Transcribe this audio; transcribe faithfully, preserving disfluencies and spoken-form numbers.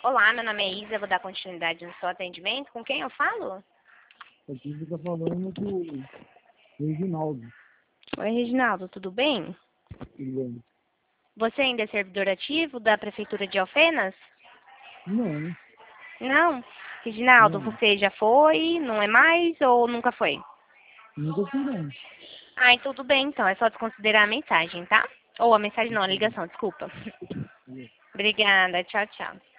Olá, meu nome é Isa, vou dar continuidade no seu atendimento. Com quem eu falo? Aqui você está falando com o Reginaldo. Oi, Reginaldo, tudo bem? Tudo bem? Você ainda é servidor ativo da Prefeitura de Alfenas? Não, Não? Reginaldo, não. você já foi, não é mais ou nunca foi? Nunca fui, não. Ai, tudo bem, então. É só desconsiderar a mensagem, tá? Ou a mensagem não, a ligação, desculpa. Obrigada, tchau, tchau.